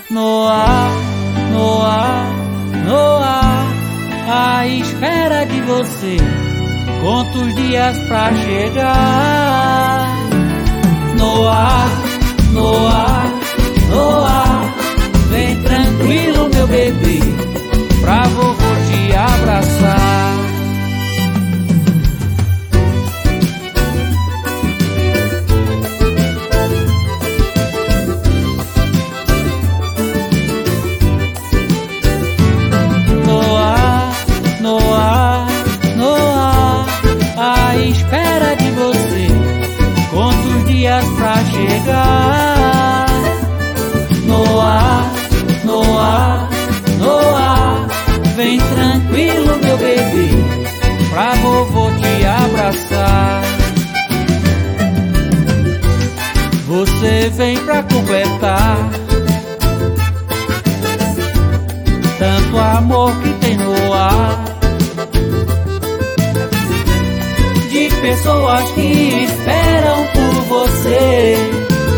no ar, no ar, no ar, à espera de você. Conto os dias pra chegar. No ar, no ar, no ar, vem tranquilo meu bebê, pra vovô te abraçar. No ar, no ar, no ar, à espera de você. Conto os dias pra chegar. No ar, no ar, no ar, vem tranquilo meu bebê, pra vovô te abraçar. Você vem pra completar tanto amor que tem no ar, de pessoas que esperam por você.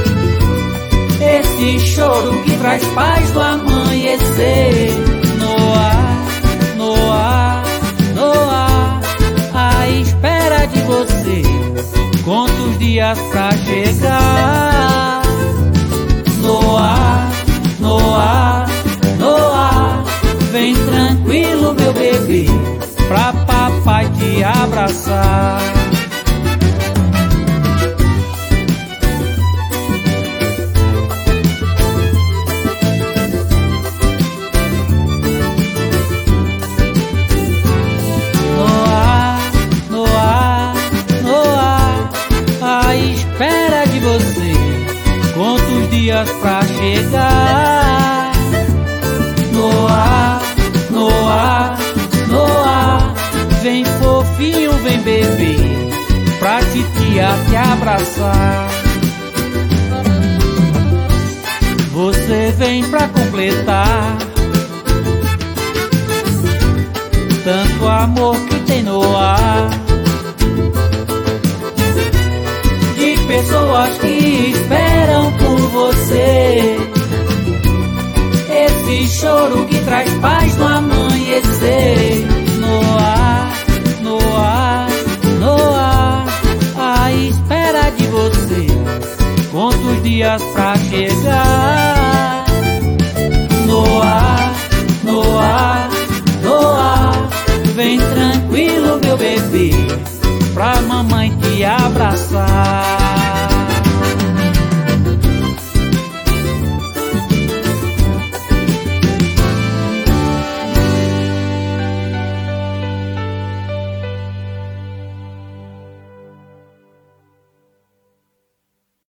Esse choro que traz paz do amanhecer. No ar, no ar, no ar, à espera de você. Conto os dias pra chegar. No ar, no ar, no ar, vem tranquilo meu bebê, pra papai te abraçar. Espera de você, conto os dias pra chegar. No ar, no ar, no ar, vem fofinho, vem bebê, pra titia te abraçar. Você vem pra completar tanto amor que tem no ar, pessoas que esperam por você. Esse choro que traz paz no amanhecer. No ar, no ar, no ar, à espera de você. Conto os dias pra chegar. No ar, no ar, no ar, vem tranquilo meu bebê, pra mamãe te abraçar.